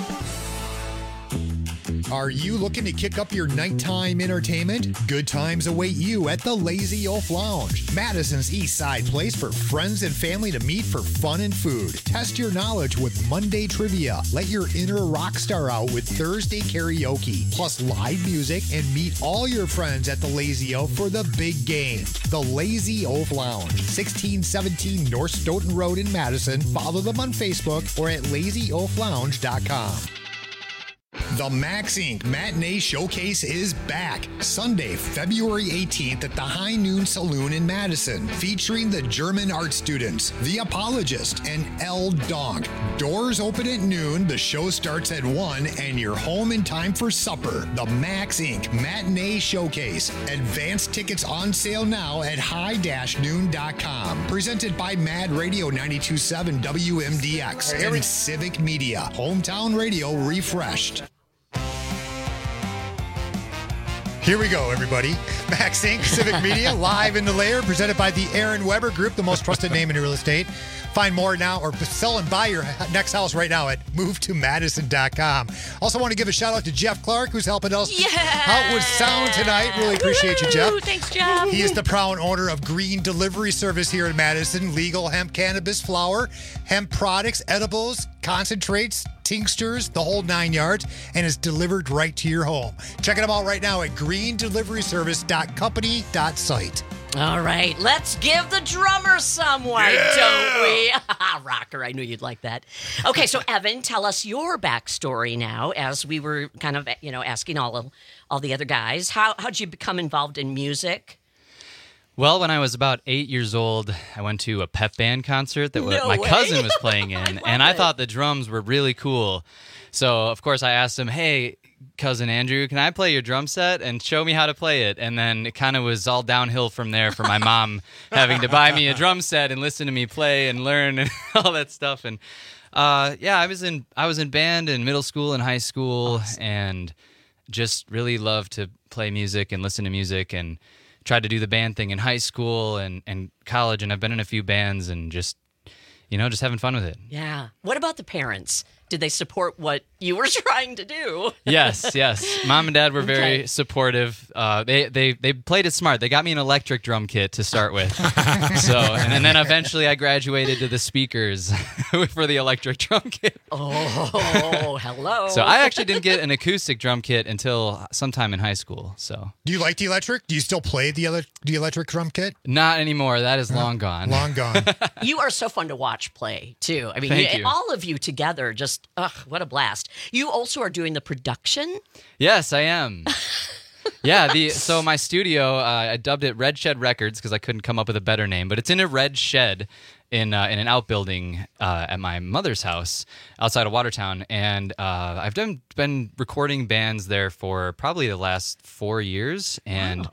[SPEAKER 7] Are you looking to kick up your nighttime entertainment? Good times await you at the Lazy Oaf Lounge, Madison's East Side place for friends and family to meet for fun and food. Test your knowledge with Monday trivia. Let your inner rock star out with Thursday karaoke, plus live music, and meet all your friends at the Lazy Oaf for the big game. The Lazy Oaf Lounge, 1617 North Stoughton Road in Madison. Follow them on Facebook or at lazyoaflounge.com. The Max Inc. Matinee Showcase is back Sunday, February 18th at the High Noon Saloon in Madison, featuring the German art students, The Apologist, and El Donk. Doors open at noon, the show starts at 1, and you're home in time for supper. The Max Inc. Matinee Showcase. Advance tickets on sale now at high-noon.com. Presented by Mad Radio 92.7 WMDX and Civic Media. Hometown radio refreshed. Here we go, everybody. Max Inc. Civic Media, live in the lair, presented by the Aaron Weber Group, the most trusted name in real estate. Find more now or sell and buy your next house right now at MoveToMadison.com. Also want to give a shout out to Jeff Clark, who's helping us out with sound tonight. Really appreciate you, Jeff.
[SPEAKER 13] Thanks, Jeff.
[SPEAKER 7] He is the proud owner of Green Delivery Service here in Madison. Legal hemp cannabis flower, hemp products, edibles, concentrates, tinctures, the whole 9 yards, and is delivered right to your home. Check it out right now at greendeliveryservice.company.site.
[SPEAKER 13] All right, let's give the drummer some, why don't we? Rocker, I knew you'd like that. Okay, so Evan, tell us your backstory now, as we were kind of, asking all the other guys. How'd you become involved in music?
[SPEAKER 15] Well, when I was about 8 years old, I went to a pep band concert that my cousin was playing in, and I thought the drums were really cool. So, of course, I asked him, hey, Cousin Andrew, can I play your drum set and show me how to play it? And then it kind of was all downhill from there for my mom having to buy me a drum set and listen to me play and learn and all that stuff. And I was in band in middle school and high school, and just really loved to play music and listen to music, and tried to do the band thing in high school and college, and I've been in a few bands and just having fun with it.
[SPEAKER 13] Yeah. What about the parents? Did they support what you were trying to do?
[SPEAKER 15] Yes. Mom and Dad were very supportive. They played it smart. They got me an electric drum kit to start with. And then eventually I graduated to the speakers for the electric drum kit.
[SPEAKER 13] Oh, hello.
[SPEAKER 15] So I actually didn't get an acoustic drum kit until sometime in high school. So
[SPEAKER 7] do you like the electric? Do you still play the electric drum kit?
[SPEAKER 15] Not anymore. That is long gone.
[SPEAKER 7] Long gone.
[SPEAKER 13] You are so fun to watch play too. I mean,
[SPEAKER 15] Thank you.
[SPEAKER 13] all of you together, just what a blast. You also are doing the production?
[SPEAKER 15] Yes, I am. Yeah, so my studio, I dubbed it Red Shed Records because I couldn't come up with a better name, but it's in a red shed in an outbuilding at my mother's house outside of Watertown, and I've been recording bands there for probably the last 4 years, and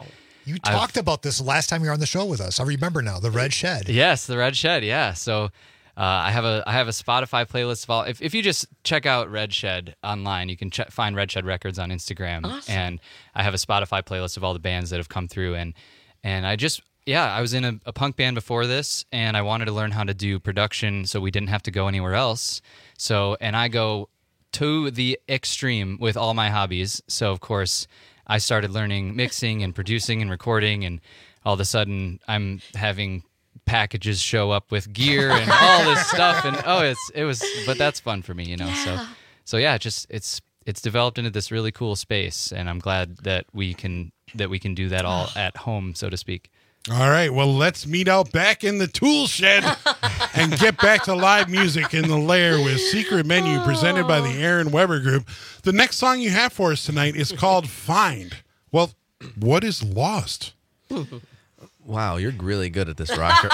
[SPEAKER 7] You talked about this last time you were on the show with us. I remember now, the Red Shed.
[SPEAKER 15] Yes, the Red Shed. Yeah. So I have a Spotify playlist of all. If you just check out Red Shed online, you can find Red Shed Records on Instagram.
[SPEAKER 13] Awesome.
[SPEAKER 15] And I have a Spotify playlist of all the bands that have come through. And I just, I was in a punk band before this, and I wanted to learn how to do production so we didn't have to go anywhere else. So, and I go to the extreme with all my hobbies. So, of course, I started learning mixing and producing and recording, and all of a sudden I'm having packages show up with gear and all this stuff, and but that's fun for me, So it's developed into this really cool space, and I'm glad that we can do that all at home, so to speak.
[SPEAKER 10] All right, well, let's meet out back in the tool shed and get back to live music in the Lair with Secret Menu presented by the Aaron Weber Group. The next song you have for us tonight is called Find. Well, what is lost?
[SPEAKER 11] Wow, you're really good at this, Rocker.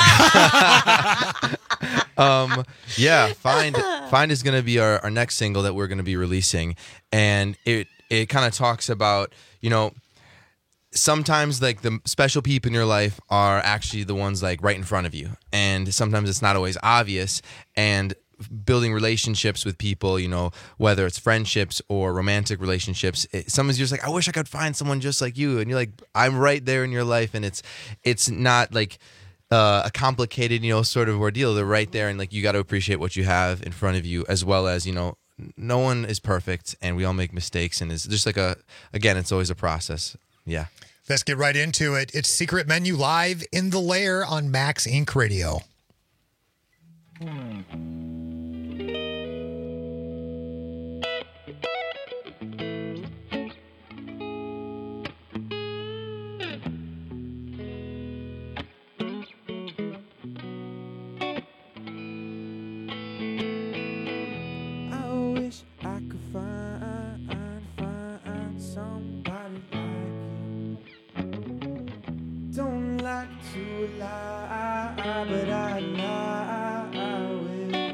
[SPEAKER 11] Find is going to be our next single that we're going to be releasing, and it kind of talks about, sometimes like the special people in your life are actually the ones like right in front of you, and sometimes it's not always obvious, and building relationships with people, whether it's friendships or romantic relationships, sometimes you're just like, I wish I could find someone just like you, and you're like, I'm right there in your life, and it's not like a complicated sort of ordeal. They're right there, and like you got to appreciate what you have in front of you, as well as no one is perfect, and we all make mistakes, and it's just like it's always a process. Yeah.
[SPEAKER 7] Let's get right into it. It's Secret Menu live in the Lair on Max Inc. Radio.
[SPEAKER 16] I wish I could find somebody like you. Don't like to lie, but I lie with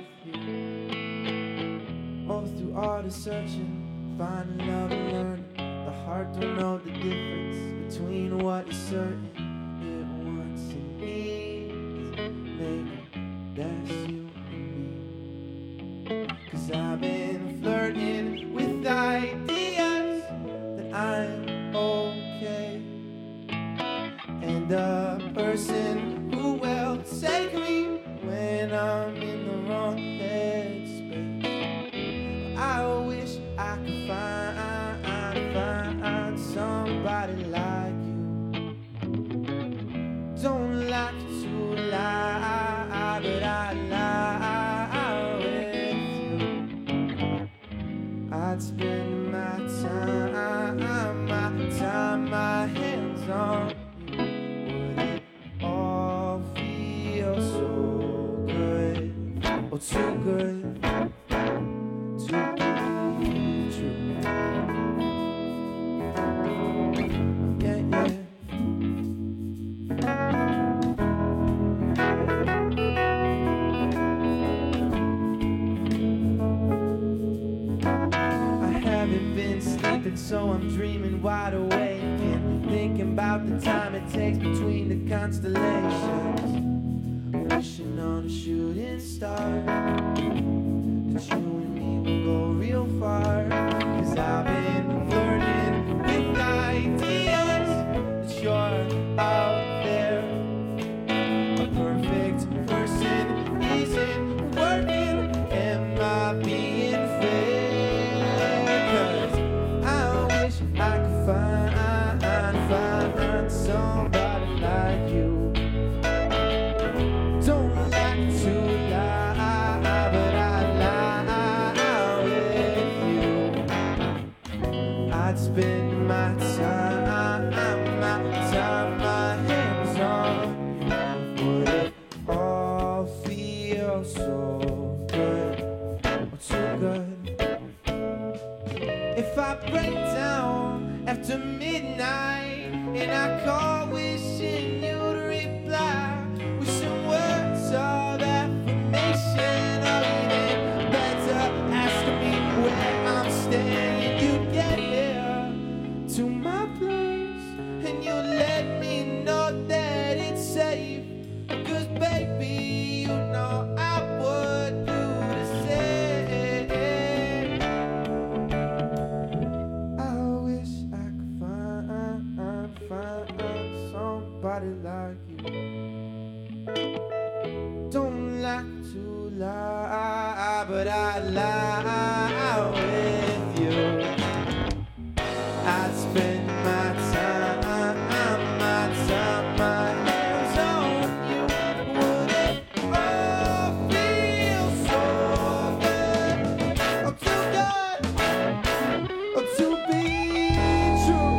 [SPEAKER 16] you. All through all the searching, finding love and learning. The heart don't know the difference between what is certain. It wants and needs, maybe that's you and me. 'Cause I've been flirting with ideas that I'm okay, and a person who will take me when I'm in the wrong headspace. I wish I could find somebody like you. Don't like to lie, but I lie with you. I'd spend my time, my hands on you. Would it all feel so good? Oh, too good to be true. Yeah, yeah. I haven't been sleeping, so I'm dreaming wide awake and thinking about the time it takes between the constellations. Wishing on a shooting star that you and me will go real far. 'Cause I've been flirting with ideas that you're out there. A perfect person isn't working. Am I being fair? 'Cause I wish I could find somebody like you. Don't like to lie, but I'd lie with you. I'd spend my time, my hands on you. Would it all feel so good? Oh, too good, oh, to be true.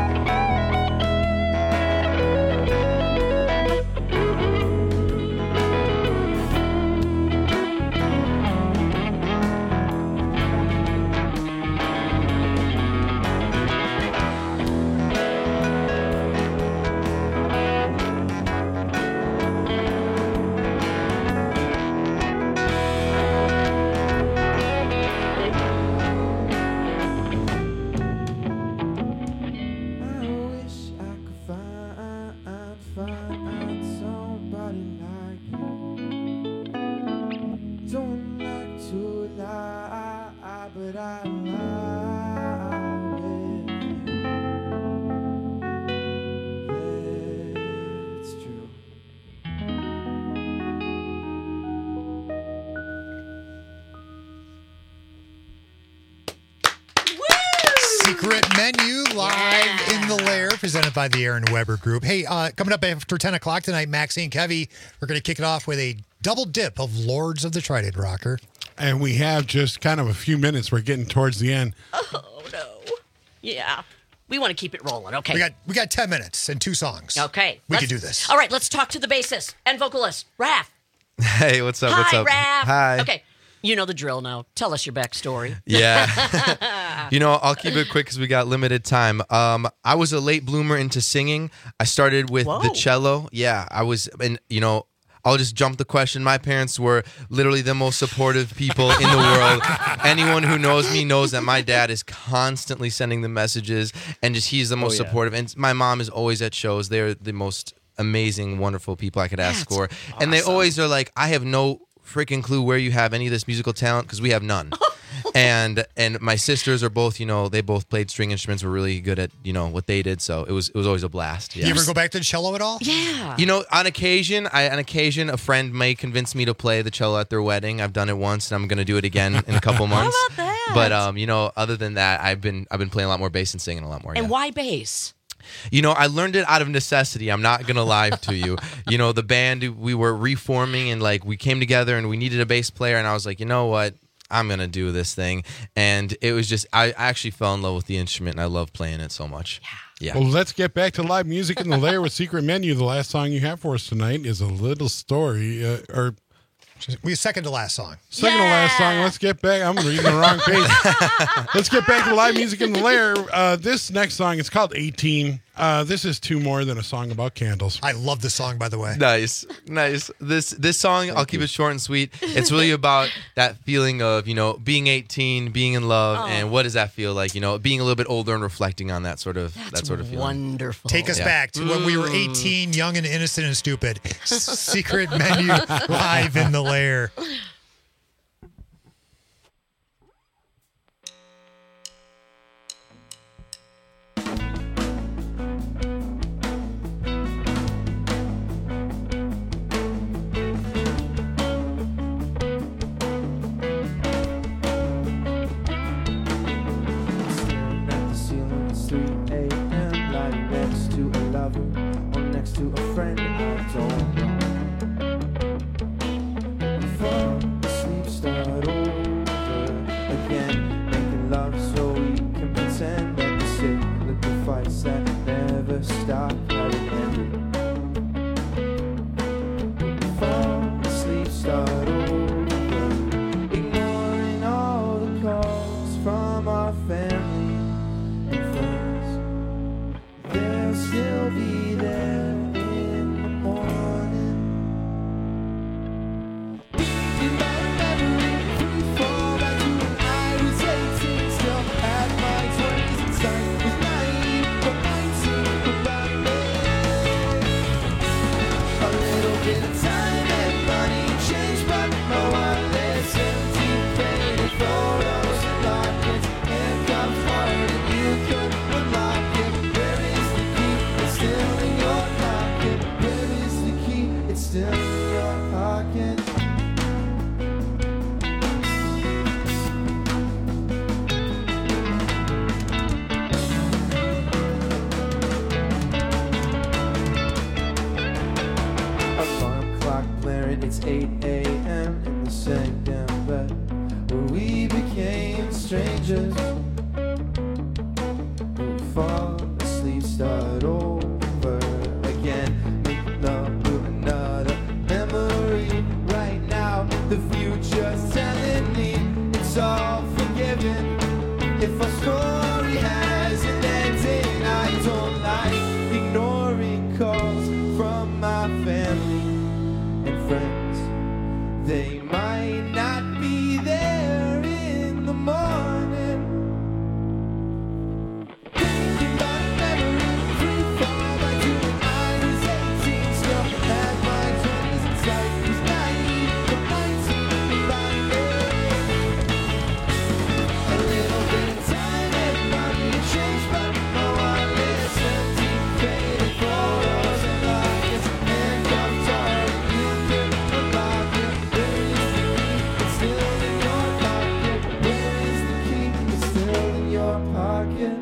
[SPEAKER 7] Secret Menu live in the lair, presented by the Aaron Weber Group. Hey, coming up after 10 o'clock tonight, Maxie and Kevy, we're going to kick it off with a double dip of Lords of the Trident Rocker.
[SPEAKER 10] And we have just kind of a few minutes. We're getting towards the end.
[SPEAKER 13] Oh, no. Yeah. We want to keep it rolling, okay?
[SPEAKER 7] We got 10 minutes and 2 songs.
[SPEAKER 13] Okay.
[SPEAKER 7] We can do this.
[SPEAKER 13] All right, let's talk to the bassist and vocalist, Raph.
[SPEAKER 11] Hey, what's up?
[SPEAKER 13] Hi,
[SPEAKER 11] What's up?
[SPEAKER 13] Raph.
[SPEAKER 11] Hi.
[SPEAKER 13] Okay. You know the drill now. Tell us your backstory.
[SPEAKER 11] Yeah. You know, I'll keep it quick because we got limited time. I was a late bloomer into singing. I started with the cello. Yeah, I was, and you know, I'll just jump the question. My parents were literally the most supportive people in the world. Anyone who knows me knows that my dad is constantly sending the messages, and just he's the most supportive. And my mom is always at shows. They're the most amazing, wonderful people I could ask for.
[SPEAKER 13] Awesome.
[SPEAKER 11] And they always are like, I have no freaking clue where you have any of this musical talent because we have none. and my sisters are both, you know, they both played string instruments, were really good at, you know, what they did, so it was always a blast. Yeah.
[SPEAKER 7] You ever go back to the cello at all?
[SPEAKER 13] Yeah.
[SPEAKER 11] You know, on occasion a friend may convince me to play the cello at their wedding. I've done it once and I'm going to do it again in a couple months.
[SPEAKER 13] How about that?
[SPEAKER 11] But you know, other than that, I've been playing a lot more bass and singing a lot more.
[SPEAKER 13] And
[SPEAKER 11] yeah.
[SPEAKER 13] why bass?
[SPEAKER 11] You know, I learned it out of necessity. I'm not going to lie to you. You know, the band, we were reforming and like we came together and we needed a bass player. And I was like, you know what? I'm going to do this thing. And it was just, I actually fell in love with the instrument and I love playing it so much. Yeah.
[SPEAKER 10] Well, let's get back to live music in the lair with Secret Menu. The last song you have for us tonight is A Little Story,
[SPEAKER 7] We second to last song.
[SPEAKER 10] Second to last song. Let's get back. I'm reading the wrong page. Let's get back to live music in the lair. This next song is called 18. This is 2 more than a song about candles.
[SPEAKER 7] I love this song, by the way.
[SPEAKER 11] Nice. This song, I'll keep it short and sweet. It's really about that feeling of, you know, being 18, being in love, and what does that feel like? You know, being a little bit older and reflecting on that sort of feeling.
[SPEAKER 13] Wonderful.
[SPEAKER 7] Take us back to when we were 18, young and innocent and stupid. Secret Menu live in the lair.
[SPEAKER 16] To a friend I don't know. Fall asleep, start over again, making love so we can pretend that the cyclical fights that never stop have ended. Fall asleep, start over, ignoring all the calls from our family and friends. They'll still be there. I'm blaring, it's 8 a.m. in the second bed where we became strangers. We fall asleep, start over again, making up with another memory. Right now, the future's telling me it's all forgiven. If our story has an ending, I don't like ignoring calls from my family and friends. They might not be there in the morning. Thinking about a memory, free fall by doing I was 18, still had my 20s inside. Was naive, but 19 by a little bit of time and money changed, but no one listened to faded photos and lies and dumped art. You could unlock it. Where is the key? It's still in your pocket. Where is the key? It's still in your pocket.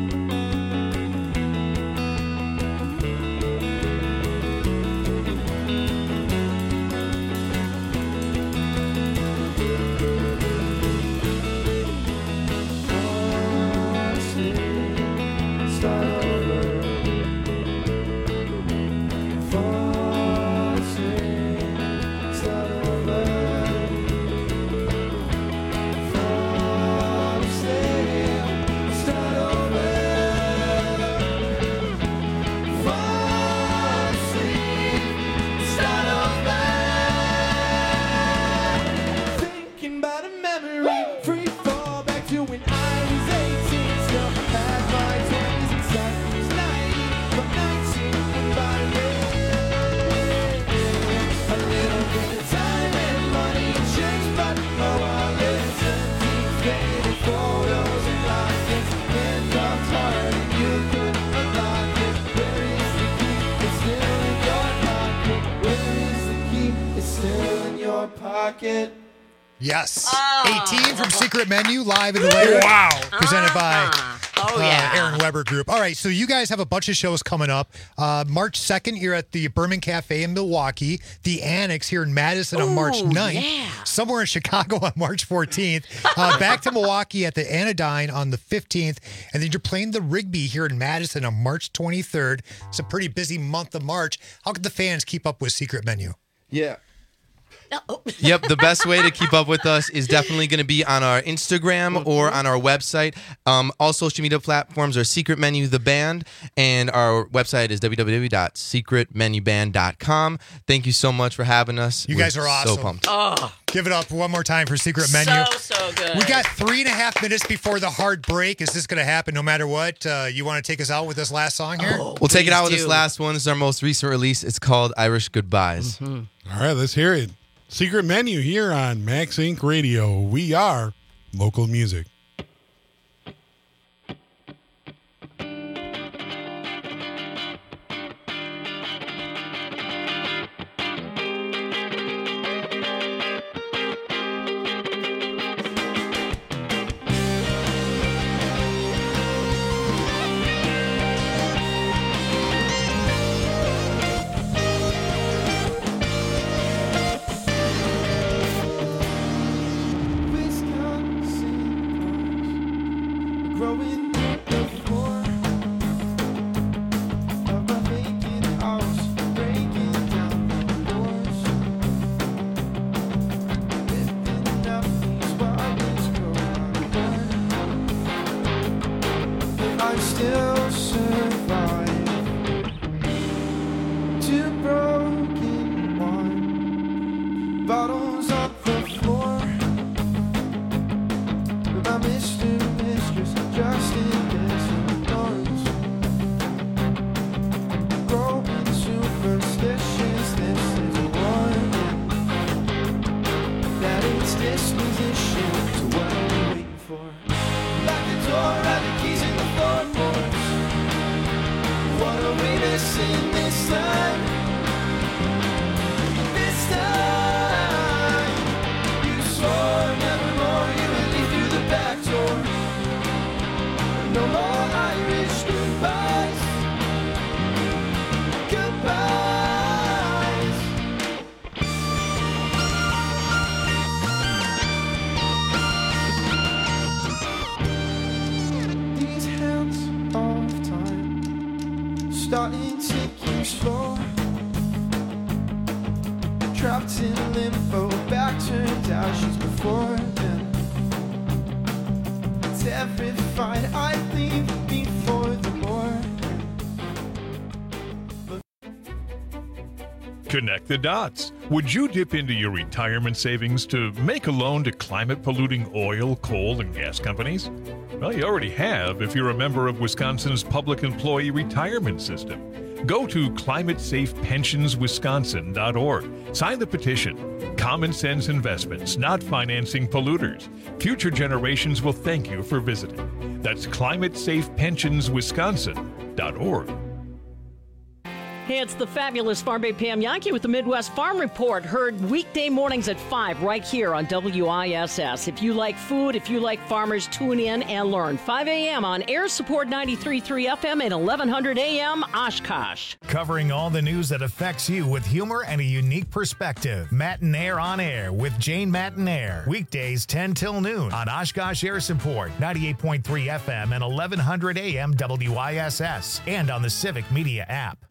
[SPEAKER 16] Start over. Fall asleep. Start over. Fall asleep. Start over. Fall asleep. Start over. Thinking about a memory. Free fall back to when I was 18. Still had my 20s inside. Was naive, but 19 by a little bit of time and money changed, but no one listened to faded photos and lockets and dropped hard, and you could unlock it. Where is the key? It's still in your pocket. Where is the key? It's still in your pocket.
[SPEAKER 7] Yes. 18 from Secret Menu, live in the lair. Wow. Presented by Aaron Weber Group. All right, so you guys have a bunch of shows coming up. March 2nd, you're at the Berman Cafe in Milwaukee. The Annex here in Madison on March 9th. Somewhere in Chicago on March 14th. Back to Milwaukee at the Anodyne on the 15th. And then you're playing the Rigby here in Madison on March 23rd. It's a pretty busy month of March. How can the fans keep up with Secret Menu?
[SPEAKER 16] Yeah.
[SPEAKER 11] Yep, the best way to keep up with us is definitely going to be on our Instagram or on our website. All social media platforms are Secret Menu the Band, and our website is www.secretmenuband.com. Thank you so much for having us.
[SPEAKER 7] You guys are awesome.
[SPEAKER 11] So pumped.
[SPEAKER 7] Oh, give it up one more time for Secret Menu.
[SPEAKER 13] So good.
[SPEAKER 7] We got 3.5 minutes before the hard break. Is this going to happen no matter what? You want to take us out with this last song here?
[SPEAKER 11] We'll take it out with this last one. This is our most recent release. It's called Irish Goodbyes.
[SPEAKER 10] All right, let's hear it. Secret Menu here on Max Inc. Radio. We are local music.
[SPEAKER 16] Growing through the floor of my vacant house, breaking down the doors, lifting up these wires, but I still survive. Two broken wine bottles on the floor, but my mistress just in this noise, growing superstitious. This is a warning that it's disposition to what I'm waiting for. Lock the door, write the keys in the floorboards. What are we missing this time? This time, you swore nevermore you would leave through the back door. No more Irish goodbyes. Goodbyes. trapped in limbo, back turned out, she's before him. Terrified I'd leave before the morning.
[SPEAKER 2] Connect the dots. Would you dip into your retirement savings to make a loan to climate-polluting oil, coal, and gas companies? Well, you already have if you're a member of Wisconsin's public employee retirement system. Go to climatesafepensionswisconsin.org. Sign the petition. Common sense investments, not financing polluters. Future generations will thank you for visiting. That's climatesafepensionswisconsin.org.
[SPEAKER 22] Hey, it's the fabulous Farm Bay Pam Yankee with the Midwest Farm Report. Heard weekday mornings at 5 right here on WISS. If you like food, if you like farmers, tune in and learn. 5 a.m. on Air Support 93.3 FM and 1100 a.m. Oshkosh.
[SPEAKER 23] Covering all the news that affects you with humor and a unique perspective. Mattinaire on Air with Jane Mattinaire. Weekdays 10 till noon on Oshkosh Air Support 98.3 FM and 1100 a.m. WISS. And on the Civic Media app.